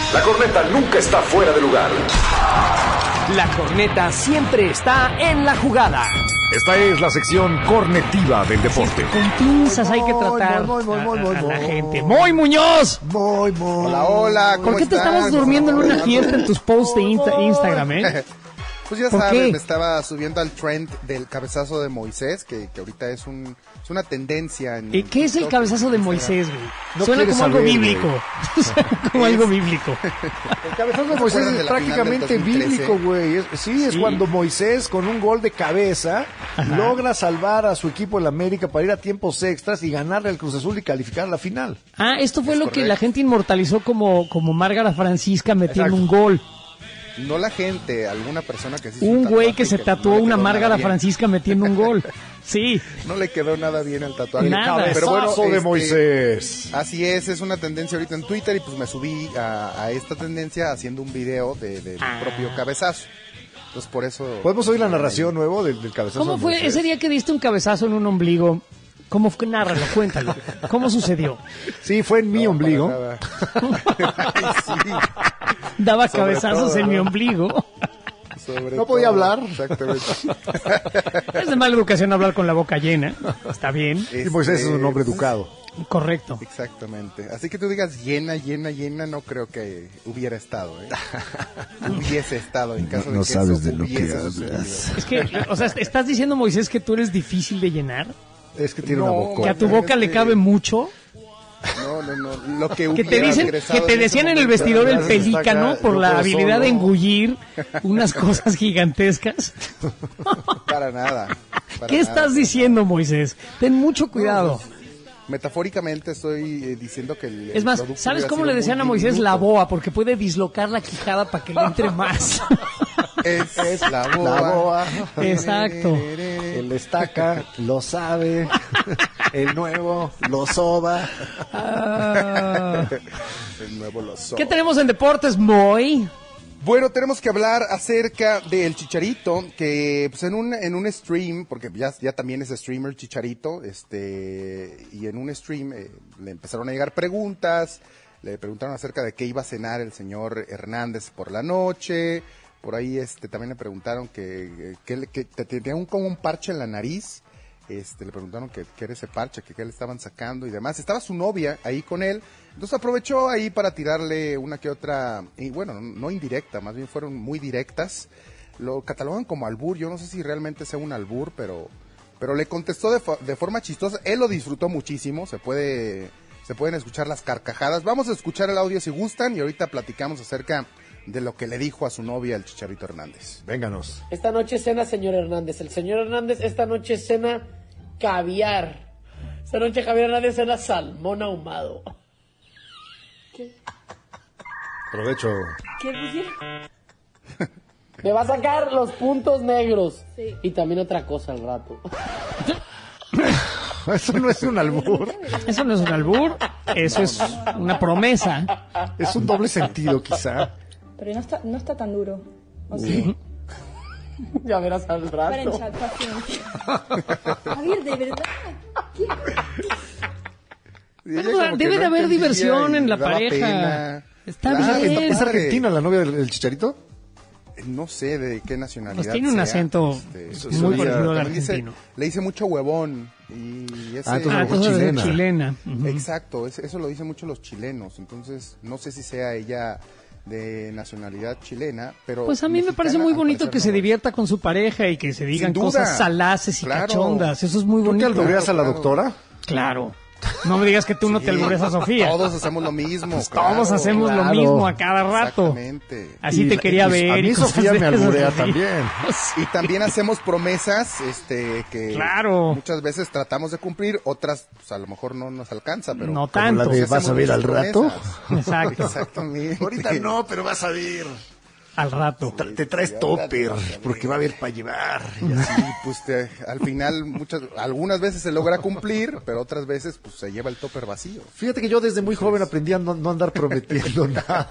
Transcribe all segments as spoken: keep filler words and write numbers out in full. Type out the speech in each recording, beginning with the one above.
La corneta nunca está fuera de lugar. La corneta siempre está en la jugada. Esta es la sección cornetiva del deporte. Con pinzas hay que tratar Muy, muy, muy, muy, a, a muy, la muy. gente. ¡Muy Muñoz! Muy, muy. Hola, hola, ¿cómo ¿Por qué te estás? estabas durmiendo en una fiesta en tus posts de Insta- Instagram, eh? Pues ya ¿Por sabes, qué? me estaba subiendo al trend del cabezazo de Moisés, que, que ahorita es un es una tendencia en Eh, ¿Qué es el TikTok, cabezazo de Instagram. Moisés, güey? No Suena quieres como algo saber, bíblico. Suena como algo bíblico. El cabezazo de ¿Se Moisés acuerdan de es la final prácticamente del dos mil trece? bíblico, güey. Es- Sí, es Sí. cuando Moisés, con un gol de cabeza, Ajá. logra salvar a su equipo el América para ir a tiempos extras y ganarle al Cruz Azul y calificar a la final. Ah, esto fue Es lo que correcto. la gente inmortalizó como, como Márgara Francisca metiendo un gol. No la gente, alguna persona que se hizo Un güey tatuaje que se no tatuó le una quedó nada Márgara bien. Francisca metiendo un gol. Sí. No le quedó nada bien el tatuaje. Nada. Pero bueno, Cabezazo de este, Moisés. Así es, es una tendencia ahorita en Twitter y pues me subí a, a esta tendencia haciendo un video de, del Ah. propio cabezazo. Entonces por eso... ¿Podemos oír la narración nuevo del, del cabezazo ¿Cómo de fue Moisés? ese día que diste un cabezazo en un ombligo? ¿Cómo fue? Nárralo, cuéntalo. ¿Cómo sucedió? Sí, fue en mi No, ombligo. para nada. Ay, sí, Daba Sobre cabezazos todo, en mi ¿no? ombligo. sobre No podía todo, hablar. Exactamente. Es de mala educación hablar con la boca llena. Está bien. Y Moisés es un hombre Este, educado. Correcto. Exactamente. Así que tú digas llena, llena, llena, no creo que hubiera estado, ¿eh? Hubiese estado en caso No de que sabes eso de lo que hubiese hablas. sucedido. Es que, o sea, ¿estás diciendo, Moisés, que tú eres difícil de llenar? Es que tiene No, una boca. ¿Que a tu boca le cabe mucho? No, no, no. Lo que, Que te hubiera dicen, ingresado que te en ese decían en el momento. vestidor el Gracias, está pelícano acá, por yo la puedo habilidad solo. de engullir unas cosas gigantescas. Para nada. para ¿Qué nada. estás diciendo, Moisés? Ten mucho cuidado. Metafóricamente estoy eh, diciendo que el, Es el más, producto ¿sabes hubiera cómo sido le decían muy a Moisés diminuto. la boa? Porque puede dislocar la quijada para que le entre más. Es, es la boa. La boa. Exacto. El estaca lo sabe. El nuevo lo soba. Ah. El nuevo lo soy. ¿Qué tenemos en deportes, Moy? Bueno, tenemos que hablar acerca del Chicharito, que pues en un en un stream, porque ya, ya también es streamer Chicharito, este y en un stream eh, le empezaron a llegar preguntas, le preguntaron acerca de qué iba a cenar el señor Hernández por la noche, por ahí este también le preguntaron que, que, que, que tenía un, como un parche en la nariz. Este, le preguntaron que qué era ese parche, que qué le estaban sacando y demás. Estaba su novia ahí con él, entonces aprovechó ahí para tirarle una que otra, y bueno, no, no indirecta, más bien fueron muy directas. Lo catalogan como albur, yo no sé si realmente sea un albur, pero, pero le contestó de, fo- de forma chistosa. Él lo disfrutó muchísimo, se puede, se pueden escuchar las carcajadas. Vamos a escuchar el audio si gustan y ahorita platicamos acerca de lo que le dijo a su novia el Chicharito Hernández. Vénganos. Esta noche cena señor Hernández. El señor Hernández esta noche cena caviar. Esta noche Javier Hernández cena salmón ahumado. Provecho. ¿Qué dice? Me va a sacar los puntos negros. Sí. Y también otra cosa al rato. Eso no es un albur. Eso no es un albur, eso es una promesa. Es un doble sentido, quizá. Pero no está, no está tan duro. ¿O sí? Ya verás al Paren, rato. chat, paciencia. Javier, de verdad. ¿Qué? Y ella Pero como que debe no de haber entendía diversión y en la le daba pareja. pena. Está Claro, bien. está ¿Es padre. argentina la novia del, del Chicharito? No sé de qué nacionalidad Pues tiene un sea. acento Este, muy sí, parecido al también dice- argentino. le dice mucho huevón. Y ese, Ah, entonces Ah, a lo mejor entonces es chilena. chilena. Ujú. exacto, ese- eso lo dicen mucho los chilenos. Entonces, no sé si sea ella de nacionalidad chilena, pero... Pues a mí me parece mexicana, muy al bonito parecer que no se lo es. divierta con su pareja y que se digan duda. cosas salaces y Claro. cachondas. Eso es muy ¿Tú te bonito. albureas a la Claro. doctora? Claro. No me digas que tú no te Sí, albureas a Sofía. Todos hacemos lo mismo. Pues claro, todos hacemos lo claro. mismo a cada rato. Exactamente. Así Y- te quería y- ver. A y mí cosas Sofía de me esas alburea así. también. Y también hacemos promesas este que Claro. muchas veces tratamos de cumplir, otras pues, a lo mejor no nos alcanza, pero No Como tanto. la de hacemos ¿vas a ver al muchas rato? promesas. Exacto. Exactamente. Ahorita no, pero vas a ver. al rato. Tra- Te traes topper, porque va a haber para llevar. y así. Sí, pues te- al final muchas, algunas veces se logra cumplir, pero otras veces pues se lleva el topper vacío. Fíjate que yo desde muy joven aprendí a no, no andar prometiendo nada.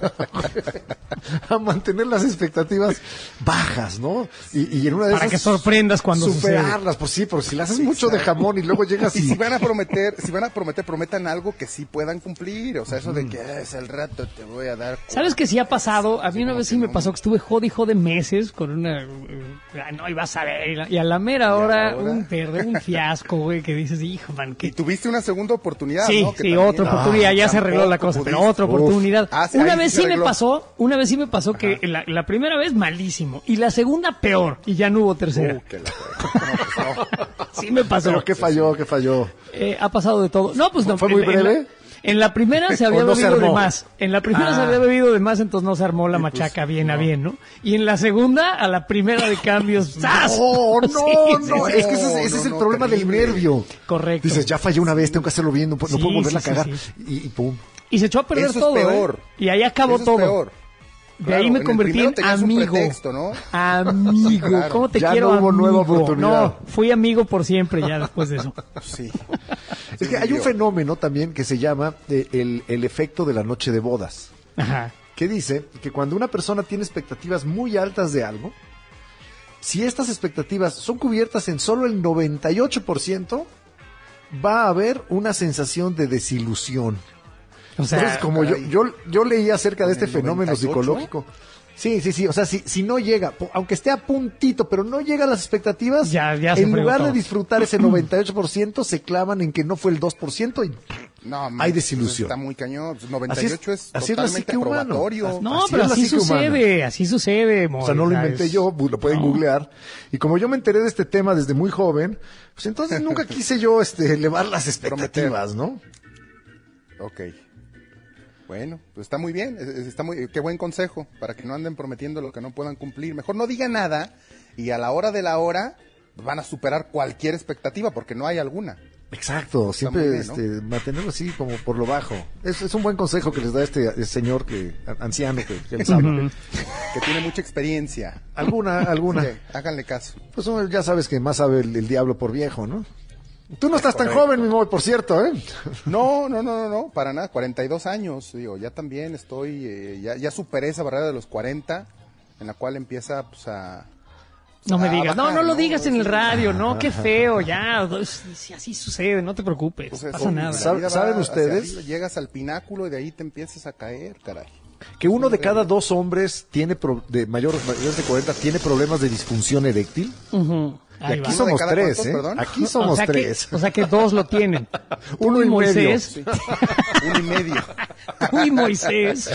A mantener las expectativas bajas, ¿no? Y, y en una de Para esas que sorprendas cuando superarlas, pues sí, porque si le haces mucho de jamón y luego llegas Y y... si van a prometer, si van a prometer, prometan algo que sí puedan cumplir, o sea, eso de que "Ah, es el rato te voy a dar". ¿Sabes que sí ha pasado? A mí una como vez que sí me no. pasó que estuve jode y jode meses con una... eh, no, ibas a ver. y la- Y a la mera hora, ahora? un verde, un fiasco, güey, que dices, hijo, man, Y que... tuviste una segunda oportunidad, Sí, ¿no? Que sí, también- otra Ah, oportunidad, ya se arregló la tampoco cosa, pero pudiste. otra Uf. oportunidad. Ah, sí, una ahí vez sí se sí me arregló. pasó, una vez sí me pasó que la, la primera vez malísimo y la segunda peor y ya no hubo tercera. Uh, que la- no, pues no. Sí me pasó. Pero ¿qué falló? ¿Qué falló? Eh, ha pasado de todo. No, pues no. ¿Fue muy en- en la- breve? En la primera se había ¿O no se bebido de armó? más. En la primera se Ah. había bebido de más, entonces no se armó la Y pues, machaca bien a bien, ¿no? Y en la segunda, a la primera de cambios, ¡zas! No, no, Sí, sí, no, sí. es que ese, es- ese No, es el no, problema del terrible. nervio. Correcto. Dices, ya fallé una vez, tengo que hacerlo bien, no, pu- no Sí, puedo volverla sí, a sí, cagar. sí. Y, y pum. Y se echó a perder Eso es todo, peor. ¿eh? Y ahí acabó Eso es todo. peor. De Claro, ahí me en el convertí primero en tenías un amigo. pretexto, ¿no? Amigo. Claro. ¿Cómo te Ya quiero, no hubo nueva amigo? oportunidad. No, fui amigo por siempre ya después de eso. Sí. Es que hay un fenómeno también que se llama eh, el, el efecto de la noche de bodas, Ajá. que dice que cuando una persona tiene expectativas muy altas de algo, si estas expectativas son cubiertas en solo el noventa y ocho por ciento, va a haber una sensación de desilusión. O sea, Entonces, como yo, caray. yo, yo leí acerca de ¿En este el fenómeno noventa y ocho? psicológico. Sí, sí, sí. O sea, si, si no llega, po- aunque esté a puntito, pero no llega a las expectativas, Ya- ya se en fregó lugar todo. de disfrutar ese noventa y ocho por ciento, se clavan en que no fue el dos por ciento y No, hay manches, desilusión. Está muy cañón. Pues noventa y ocho es, así es la totalmente psique humana. probatorio. no, así pero es la así psique humana. sucede, así sucede, O sea, no lo Moy, inventé ¿sabes? yo, bu- lo pueden No. googlear. Y como yo me enteré de este tema desde muy joven, pues entonces nunca quise yo este, elevar las expectativas, ¿no? Ok. Bueno, pues está muy bien, es- es- está muy, qué buen consejo, para que no anden prometiendo lo que no puedan cumplir. Mejor no diga nada y a la hora de la hora van a superar cualquier expectativa porque no hay alguna. Exacto, siempre muy bien, ¿no? este, mantenerlo así como por lo bajo. Es, es un buen consejo que les da este, este señor que a- anciano que, que les habla. Que tiene mucha experiencia. Alguna, alguna. Sí, háganle caso. Pues uno ya sabes que más sabe el, el diablo por viejo, ¿no? Tú no estás tan Correcto. joven, mi Moy, por cierto, ¿eh? No, no, no, no, no, para nada, cuarenta y dos años, digo, ya también estoy, eh, ya, ya superé esa barrera de los cuarenta, en la cual empieza, pues, a... No me a digas, no, bajar, no lo digas en el Sí. radio, no, qué feo, ya, si así sucede, no te preocupes, Pues no eso, pasa nada. la ¿Saben- vida va saben hacia ustedes? arriba, llegas al pináculo y de ahí te empiezas a caer, caray. Que uno de cada dos hombres tiene pro- de mayor, mayores de cuarenta tiene problemas de disfunción eréctil. Ujú. Y Ahí aquí va. somos ¿Uno de cada tres, cuántos, ¿eh? perdón? Aquí somos o sea tres. Que, o sea que dos lo tienen. Uno Tú y medio. Moisés, Sí. Uno y medio. tú y Moisés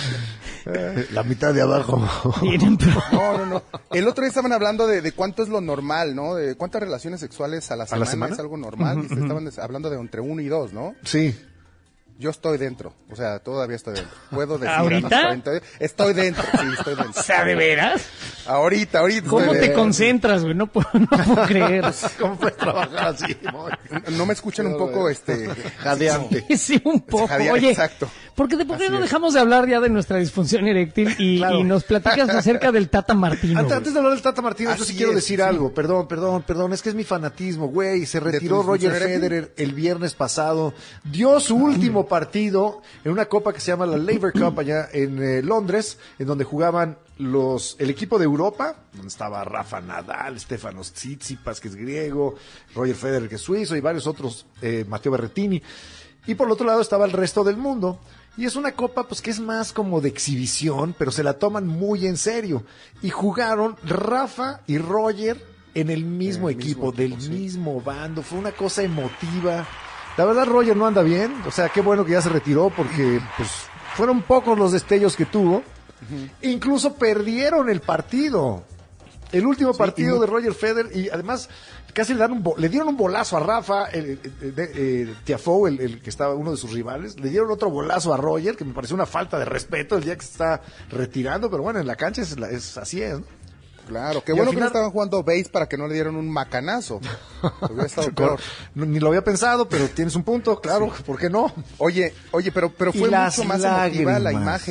La mitad de abajo. tienen pro- No, no, no. El otro día estaban hablando de, de cuánto es lo normal, ¿no? De cuántas relaciones sexuales a la semana, semana? es algo normal. Y se estaban des- hablando de entre uno y dos, ¿no? Sí. Yo estoy dentro, o sea, todavía estoy dentro. Puedo decir. a ¿Ahorita? los cuarenta, estoy dentro, sí, estoy dentro. O sea, ¿de veras? Ahorita, ahorita. ¿Cómo estoy te dentro. concentras, güey? No puedo, no puedo creer. ¿Cómo puedes trabajar así, Moy? No me escuchan un poco, este... Jadeante. Sí, un poco. Javier, Oye, exacto. porque de por qué Así no es. dejamos de hablar ya de nuestra disfunción eréctil y, Claro. y nos platicas acerca del Tata Martino. Antes, güey? antes de hablar del Tata Martino, yo sí Así quiero es, decir sí. algo. Perdón, perdón, perdón. Es que es mi fanatismo, güey. Se tu retiró Roger disfunción eréctil? Federer el viernes pasado. Dio su último partido en una copa que se llama la Laver Cup allá en eh, Londres, en donde jugaban los el equipo de Europa, donde estaba Rafa Nadal, Stefanos Tsitsipas, que es griego, Roger Federer, que es suizo, y varios otros, eh, Matteo Berrettini. Y por el otro lado estaba el resto del mundo. Y es una copa pues que es más como de exhibición, pero se la toman muy en serio. Y jugaron Rafa y Roger en el mismo En el equipo, mismo del equipo, sí. mismo bando. Fue una cosa emotiva. La verdad Roger no anda bien, o sea, qué bueno que ya se retiró porque pues fueron pocos los destellos que tuvo. Incluso perdieron el partido. El último partido y mu- de Roger Federer, y además casi le, dan un bo- le dieron un bolazo a Rafa, el, el- el- el- el Tiafoe, el, el que estaba uno de sus rivales, le dieron otro bolazo a Roger, que me pareció una falta de respeto el día que se está retirando, pero bueno, en la cancha es, la- es así es, ¿no? Claro, qué Y bueno al que no final- estaban jugando base para que no le dieron un macanazo. Hubiera estado peor. No, ni lo había pensado, pero tienes un punto, claro, ¿por qué no? Oye, oye, pero, pero Y fue las mucho más emotiva la lágrimas. imagen.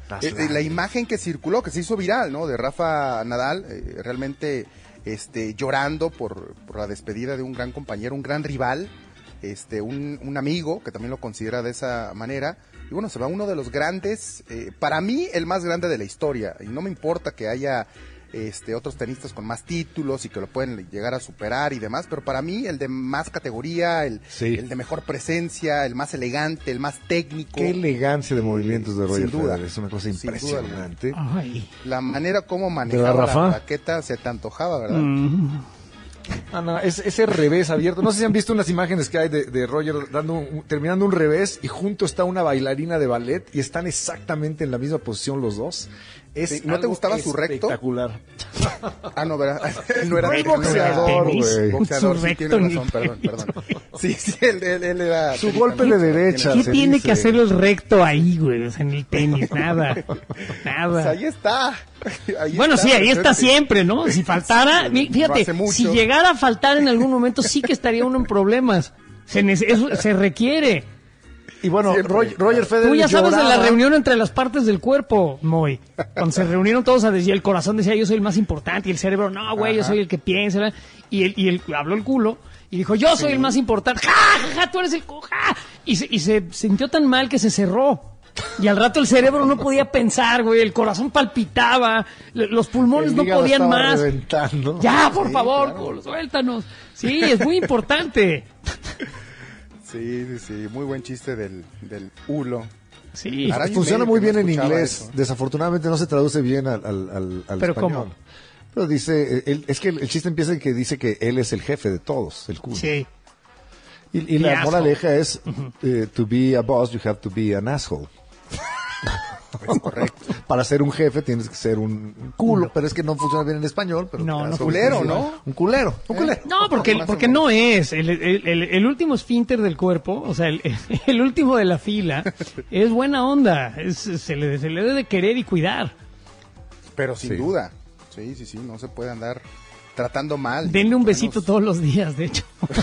Eh, la imagen que circuló, que se hizo viral, ¿no? De Rafa Nadal, eh, realmente este, llorando por, por la despedida de un gran compañero, un gran rival, este, un, un amigo que también lo considera de esa manera. Y bueno, se va uno de los grandes, eh, para mí el más grande de la historia. Y no me importa que haya este, otros tenistas con más títulos y que lo pueden llegar a superar y demás, pero para mí el de más categoría, el, sí. el de mejor presencia, el más elegante, el más técnico. Qué elegancia de movimientos de Roger Sin duda. Federer, es una cosa impresionante. Ay. La manera como manejaba Rafa? la raqueta se te antojaba, ¿verdad? Mm. Ah, no, es, ese revés abierto. No sé si han visto unas imágenes que hay de, de Roger dando un- terminando un revés y junto está una bailarina de ballet y están exactamente en la misma posición los dos. Es Sí, ¿no te algo gustaba su recto? Espectacular. Ah, no, ¿verdad? No era No es recto, boxeador, tenis. güey. Boxeador, Su sí, recto tiene ni razón, perdón, tenis. perdón. Sí, sí, él, él, él era... Su golpe de derecha. ¿Qué se tiene dice. que hacer el recto ahí, güey? O sea, en el tenis, nada. Pues Nada. ahí está. Ahí Bueno, sí, ahí está presente. siempre, ¿no? Si faltara, Sí, mi- lo fíjate, hace mucho. si llegara a faltar en algún momento, sí que estaría uno en problemas. Se, nece- eso se requiere. Y bueno, Siempre, Roger, claro. Roger Federer Tú ya sabes de la lloraba. reunión entre las partes del cuerpo, Moy. Cuando se reunieron todos a decir, el corazón decía, yo soy el más importante, y el cerebro, no, güey, yo Ajá. soy el que piensa. ¿verdad? Y el, y el, habló el culo, y dijo, yo soy el más importante. ¡Ja, ja, ja! Tú eres el coja. Y se, y se sintió tan mal que se cerró. Y al rato el cerebro no podía pensar, güey, el corazón palpitaba, le- los pulmones El no hígado podían estaba más. reventando. Ya, por Sí, favor, claro. Colo, suéltanos. Sí, es muy importante. Sí, sí, sí, muy buen chiste del, del hulo. Sí. Ahora- Funciona medio muy que no bien en escuchaba inglés. eso. Desafortunadamente no se traduce bien al, al, al, al ¿Pero español. cómo? Pero dice, eh, él- es que el, el chiste empieza en que dice que él es el jefe de todos, el culo. Sí. Y, y The la asshole. moraleja es, eh, to be a boss, you have to be an asshole. Es correcto. Para ser un jefe tienes que ser un culo, pero es que no funciona bien en español. Pero No, no asshole culero, funciona. ¿no? Un culero, un culero. No, porque, Más o porque menos. no es. El, el, el- el último esfínter del cuerpo, o sea, el, el último de la fila, es buena onda. Es- se, le, se le debe de querer y cuidar. Pero sin Sí. duda. Sí, sí, sí, no se puede andar tratando mal. Denle un Por besito menos todos los días, de hecho.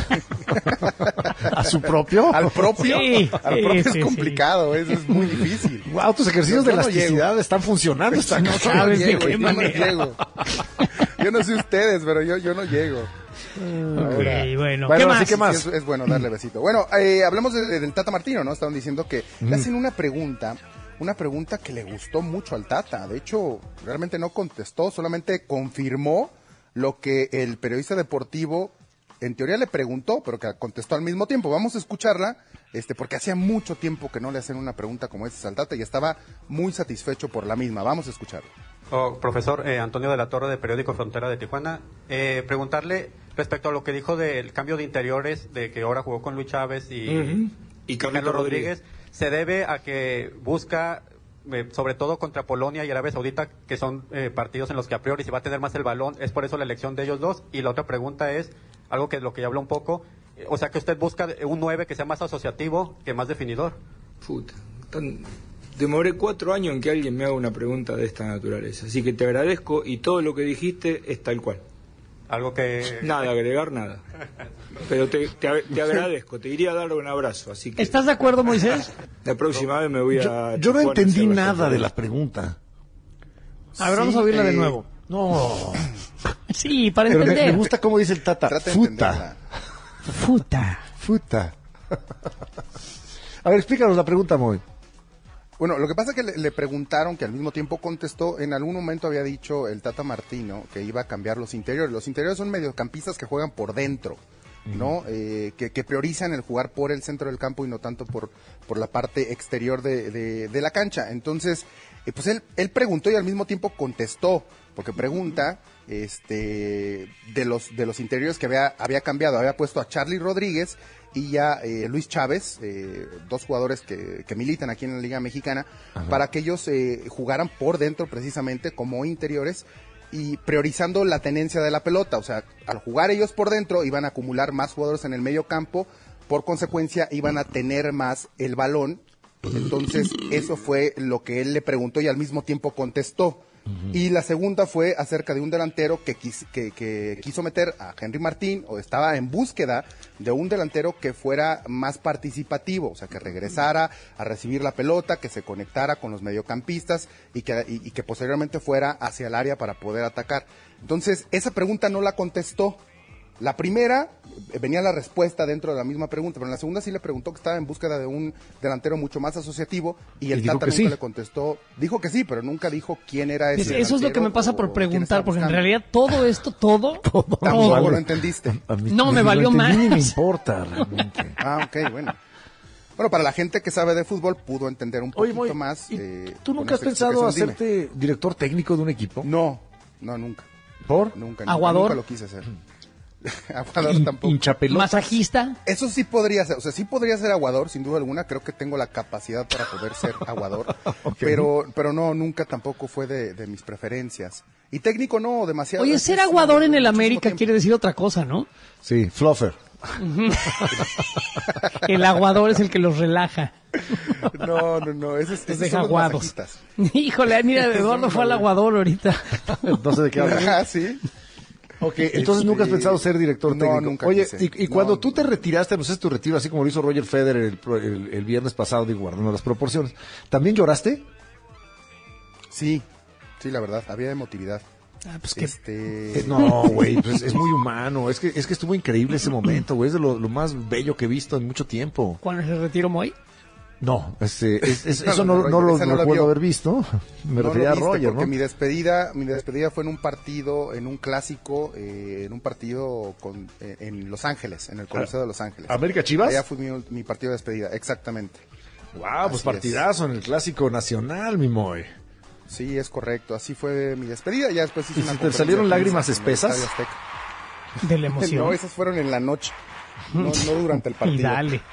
¿A su propio? Al propio. Sí, al sí, propio sí, es sí. complicado, eso es muy difícil. Wow, tus ejercicios Yo- de yo no elasticidad están funcionando. Esta No cosa. sabes Yo de no qué llego, yo no manera. llego. Yo no sé ustedes, pero yo, yo no llego. Ok, Ahora- bueno. Bueno, ¿Qué así más? que más. Sí, es, es bueno darle besito. Bueno, eh, hablemos de- de- del Tata Martino, ¿no? Estaban diciendo que le hacen una pregunta, una pregunta que le gustó mucho al Tata. De hecho, realmente no contestó, solamente confirmó lo que el periodista deportivo en teoría le preguntó, pero que contestó al mismo tiempo. Vamos a escucharla, este, porque hacía mucho tiempo que no le hacen una pregunta como esta al Tata y estaba muy satisfecho por la misma. Vamos a escucharla. Oh, profesor eh, Antonio de la Torre de Periódico Frontera de Tijuana, eh, preguntarle respecto a lo que dijo del cambio de interiores, de que ahora jugó con Luis Chávez y, Ujú. Y y Carlito Carlos Rodríguez. Rodríguez, se debe a que busca, eh, sobre todo contra Polonia y Arabia Saudita, que son eh, partidos en los que a priori se va a tener más el balón, es por eso la elección de ellos dos. Y la otra pregunta es, algo que lo que ya habló un poco, eh, o sea que usted busca un nueve que sea más asociativo que más definidor. Puta, tan- demoré cuatro años en que alguien me haga una pregunta de esta naturaleza. Así que te agradezco y todo lo que dijiste es tal cual. Algo que... Nada, agregar nada. Pero te, te, ag- te agradezco, te iría a dar un abrazo. Así que ¿Estás de acuerdo, Moisés? la próxima vez me voy a... Yo, yo no Tijuana a entendí hacer nada bastante de la eso. pregunta. A ver, vamos a oírla de eh, nuevo. No. Sí, para Pero me, entender. me gusta cómo dice el Tata. Trata de Futa. entenderla. Futa. Futa. A ver, explícanos la pregunta, Moy. Bueno, lo que pasa es que le, le preguntaron, que al mismo tiempo contestó, en algún momento había dicho el Tata Martino que iba a cambiar los interiores. Los interiores son mediocampistas que juegan por dentro, ¿no? Eh, que, que priorizan el jugar por el centro del campo y no tanto por, por la parte exterior de, de- de la cancha. Entonces, eh, pues él, él preguntó y al mismo tiempo contestó, porque pregunta este de los de los interiores que había, había cambiado, había puesto a Charlie Rodríguez y ya eh, Luis Chávez, eh, dos jugadores que, que militan aquí en la Liga Mexicana, para que ellos eh, jugaran por dentro precisamente como interiores y priorizando la tenencia de la pelota. O sea, al jugar ellos por dentro iban a acumular más jugadores en el medio campo, por consecuencia iban a tener más el balón. Entonces, eso fue lo que él le preguntó y al mismo tiempo contestó. Uh-huh. Y la segunda fue acerca de un delantero que, quis, que, que quiso meter a Henry Martín, o estaba en búsqueda de un delantero que fuera más participativo, o sea, que regresara a recibir la pelota, que se conectara con los mediocampistas y que, y, y que posteriormente fuera hacia el área para poder atacar. Entonces, esa pregunta no la contestó. La primera, venía la respuesta dentro de la misma pregunta, pero en la segunda sí le preguntó que estaba en búsqueda de un delantero mucho más asociativo y el Y dijo Tata que nunca sí. le contestó, dijo que sí, pero nunca dijo quién era ese Eso es lo que delantero me pasa o- por o quién preguntar, estaba porque en buscando. realidad todo esto, todo, Tampoco todo, lo entendiste. A mí- No, me ni lo valió entendí, ni me más. importa realmente. Ah, ok, bueno. Bueno, para la gente que sabe de fútbol pudo entender un Oye, poquito Moy, más. ¿y eh, ¿tú con nunca has esta pensado explicación? Dime. hacerte director técnico de un equipo? No, no, nunca. ¿Por? Nunca, ¿Aguador? nunca lo quise hacer. Aguador Hin- tampoco. hinchapelota. masajista. Eso sí podría ser, o sea, sí podría ser aguador, sin duda alguna, creo que tengo la capacidad para poder ser aguador, Ok. pero pero no, nunca tampoco fue de, de mis preferencias. Y técnico no, demasiado. Oye, es- ser es aguador en el muchísimo América tiempo. quiere decir otra cosa, ¿no? Sí, fluffer. El aguador es el que los relaja. No, no, no, ese es, Los esos deja son los aguados. masajistas. Híjole, mira, Eduardo fue al aguador ahorita. No sé de qué hablas. Ah, sí. Ok, entonces nunca has Este, pensado ser director no, técnico. nunca Oye, quise. y, y No, cuando no. tú te retiraste, no sé, tu retiro, así como lo hizo Roger Federer el, pro- el- el viernes pasado, digo, guardando las proporciones, ¿también lloraste? Sí, sí, la verdad, había emotividad. Ah, pues que Este... Eh, no, güey, pues es muy humano. Es que, es que estuvo increíble ese momento, güey. Es de lo, lo más bello que he visto en mucho tiempo. cuando se retiró Moy. No, este, es- es- No, eso no, no, Roger, no lo esa no la recuerdo vio. haber visto. Me No lo refería a viste, Roger, porque ¿no? mi despedida, mi despedida fue en un partido, en un clásico, eh, en un partido con, eh, en Los Ángeles, en el Coliseo de Los Ángeles. ¿América Chivas? Allá fue mi, mi partido de despedida, exactamente. Wow, pues Así partidazo en el Clásico Nacional, mi Moy. Sí, es correcto, así fue mi despedida. Ya después hice ¿Y una se te conferencia salieron de prensa lágrimas en el espesas? Estadio Azteca. De la emoción. No, esas fueron en la noche, no, no durante el partido. Y dale.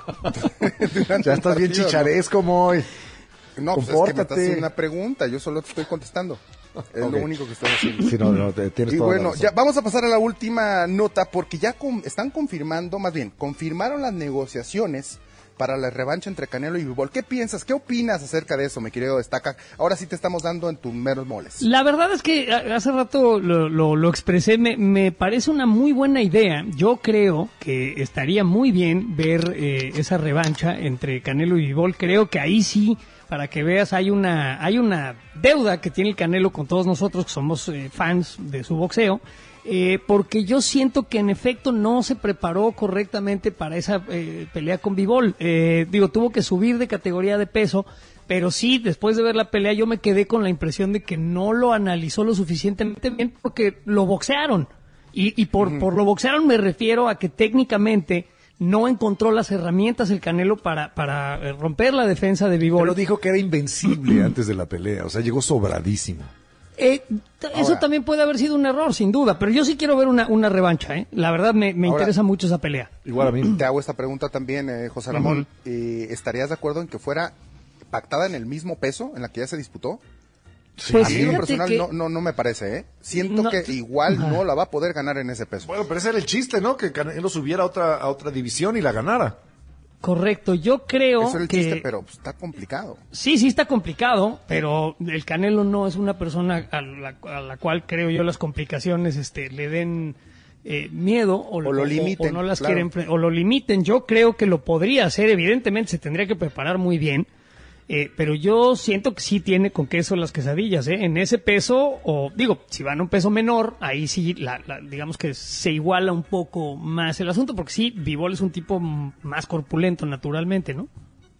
Durante Ya el estás bien partido, chicharesco, Moy. No, no pues es que me estás Compórtate. haciendo una pregunta, yo solo te estoy contestando. Es Ok. lo único que estoy haciendo. Sí, no, no, te- tienes Y toda la bueno, razón. ya vamos a pasar a la última nota porque ya con- están confirmando, más bien, confirmaron las negociaciones para la revancha entre Canelo y Bivol. ¿Qué piensas? ¿Qué opinas acerca de eso, mi querido Destaca? Ahora sí te estamos dando en tus meros moles. La verdad es que a- hace rato lo, lo, lo expresé, me, me parece una muy buena idea. Yo creo que estaría muy bien ver eh, esa revancha entre Canelo y Bivol. Creo que ahí sí, para que veas, hay una, hay una deuda que tiene el Canelo con todos nosotros que somos eh, fans de su boxeo. Eh, porque yo siento que en efecto no se preparó correctamente para esa eh, pelea con Bivol. Eh, digo, tuvo que subir de categoría de peso, pero sí, después de ver la pelea yo me quedé con la impresión de que no lo analizó lo suficientemente bien porque lo boxearon. Y, y por, por lo boxearon me refiero a que técnicamente no encontró las herramientas el Canelo para, para eh, romper la defensa de Bivol. Pero dijo que era invencible antes de la pelea, o sea, llegó sobradísimo. Eh, t- eso Ahora- también puede haber sido un error, sin duda, pero yo sí quiero ver una, una revancha, ¿eh? La verdad me, me Ahora- interesa mucho esa pelea. Igual a mí. Te hago esta pregunta también, eh, José Ramón. Eh, ¿Estarías de acuerdo en que fuera pactada en el mismo peso en la que ya se disputó? Pues A mí en lo fíjate personal que- no, no, no me parece, ¿eh? Siento No, que t- igual Ajá. no la va a poder ganar en ese peso. Bueno, pero ese era el chiste, ¿no? Que Canelo subiera a otra, a otra división y la ganara. Correcto, yo creo Eso era el que chiste, pero pues, está complicado. sí, sí está complicado, pero el Canelo no es una persona a la, a la cual creo yo las complicaciones este, le den eh, miedo o, O lo limiten, o no las claro. quieren fre- o lo limiten. Yo creo que lo podría hacer, evidentemente se tendría que preparar muy bien. Eh, pero yo siento que sí tiene con queso las quesadillas, ¿eh? En ese peso, o digo, si van a un peso menor, ahí sí, la, la- digamos que se iguala un poco más el asunto, porque sí, Bivol es un tipo m- más corpulento naturalmente, ¿no?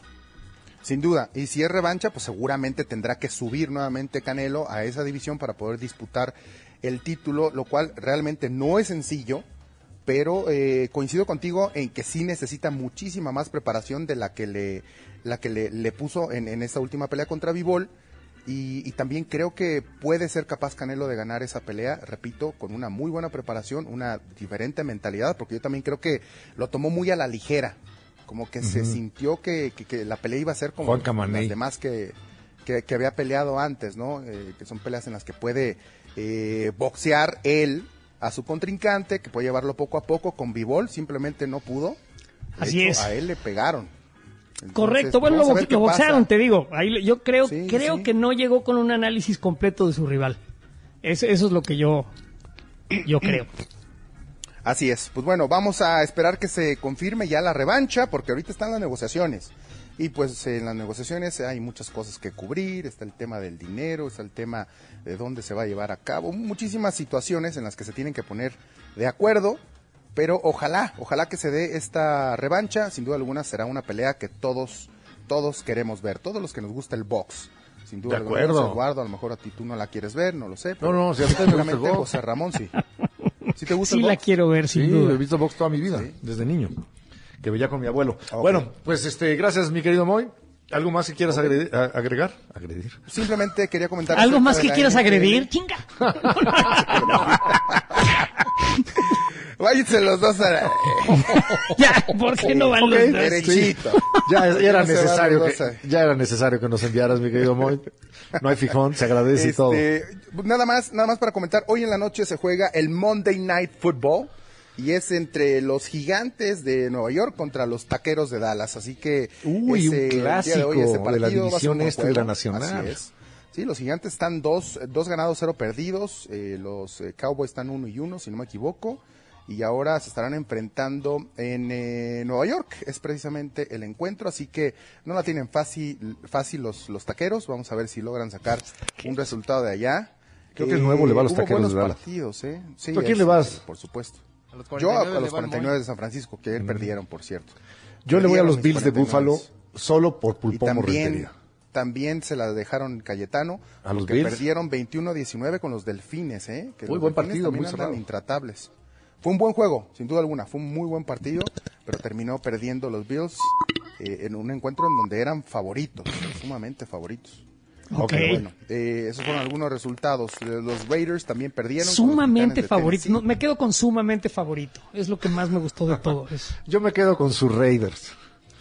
Sin duda. Y si es revancha, pues seguramente tendrá que subir nuevamente Canelo a esa división para poder disputar el título, lo cual realmente no es sencillo, pero eh, coincido contigo en que sí necesita muchísima más preparación de la que le, la que le, le puso en, en esta última pelea contra Bivol. Y, y también creo que puede ser capaz Canelo de ganar esa pelea, repito, con una muy buena preparación, una diferente mentalidad, porque yo también creo que lo tomó muy a la ligera, como que se sintió que, que, que la pelea iba a ser como Juan Camaney. las demás que, que, que había peleado antes, ¿no? Eh, que son peleas en las que puede eh, boxear él a su contrincante, que puede llevarlo poco a poco. Con Bivol simplemente no pudo. De Así hecho, es. a él le pegaron. Entonces, Correcto, bueno, vamos lo, a ver bo- qué lo boxearon, pasa. te digo. Ahí yo creo, Sí, creo sí. que no llegó con un análisis completo de su rival. Es- eso es lo que yo, yo creo. Así es. Pues bueno, vamos a esperar que se confirme ya la revancha, porque ahorita están las negociaciones. Y pues en las negociaciones hay muchas cosas que cubrir, está el tema del dinero, está el tema de dónde se va a llevar a cabo, muchísimas situaciones en las que se tienen que poner de acuerdo, pero ojalá, ojalá que se dé esta revancha, sin duda alguna será una pelea que todos, todos queremos ver, todos los que nos gusta el box. Sin duda De alguna, acuerdo. Eduardo, a lo mejor a ti tú no la quieres ver, no lo sé. No, pero no, si a mí también me gusta el seguramente box. José Ramón sí. ¿Sí te gusta Sí el la box? quiero ver, sin Sí, duda. he visto box toda mi vida, Sí. desde niño, que veía con mi abuelo. Ok. Bueno, pues este, gracias, mi querido Moy. ¿Algo más que quieras agredi- a- agregar? Agredir. Simplemente quería comentar. ¿Algo acerca más de que la quieras N F L. agredir? ¡Chinga! Váyanse los dos a la... Ya, ¿por qué no van Ok, los dos? derechito. Ya, ya era No se va necesario los que, dos a- ya era necesario que nos enviaras, mi querido Moy. No hay fijón, se agradece y todo. Este, nada más, nada más para comentar, hoy en la noche se juega el Monday Night Football y es entre los Gigantes de Nueva York contra los Taqueros de Dallas, así que Uy, ese- un el día clásico ese de la partido va a ser división un buen este de la juego. Nacional. Así es. Sí, los Gigantes están dos, dos ganados, cero perdidos, eh, los eh, Cowboys están uno y uno, si no me equivoco. Y ahora se estarán enfrentando en eh, Nueva York, es precisamente el encuentro, así que no la tienen fácil, fácil los, los taqueros, vamos a ver si logran sacar un resultado de allá. Creo que el nuevo le va a los hubo Taqueros buenos de Dallas. partidos, ¿eh? Sí, ¿Tú a quién es- le vas? Por supuesto. A los Yo a, cuarenta y nueve a los le va el cuarenta y nueve de San Francisco, que ayer perdieron, por cierto. Yo le voy a Perdieron los mis Bills de cuarenta y nueve. Buffalo solo por Y pulpón también, morrentería. también se la dejaron Cayetano, ¿A los porque Bills? perdieron veintiuno a diecinueve con los Delfines, ¿eh? Que Muy los buen Delfines partido, también muy andan cerrado. intratables. Fue un buen juego, sin duda alguna, fue un muy buen partido, pero terminó perdiendo los Bills eh, en un encuentro en donde eran favoritos, sumamente favoritos. Ok. Pero bueno, eh, esos fueron algunos resultados. Eh, Los Raiders también perdieron. con los Sumamente Titanes de favorito. Tennessee. No, me quedo con sumamente favorito. Es lo que más me gustó de todo. Es- Yo me quedo con sus Raiders.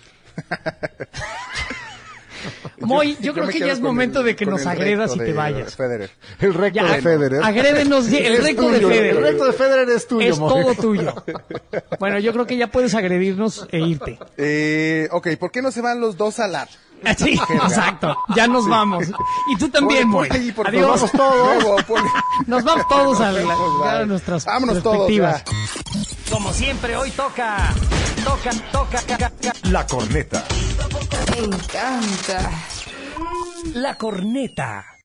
Moy, yo, creo me que quedo ya es con momento el- de que con nos el agredas recto y te de vayas. Federer. El recto Ya, de Federer. agrédenos el Es recto de tuyo, Federer. El recto de Federer es tuyo, Es Moy. todo tuyo. Bueno, yo creo que ya puedes agredirnos e irte. Eh, ok, ¿por qué no se van los dos a la... Sí, exacto. Ya nos vamos. Y tú también, Moy. Ponle ahí, por Adiós. favor. Nos vamos todos. Luego, ponle- Nos vamos todos a, la- Vamos, a bye. nuestras Vámonos todos, perspectivas. ya. Como siempre, hoy toca. Toca, toca, ca- ca- ca- La corneta. Me encanta. La corneta.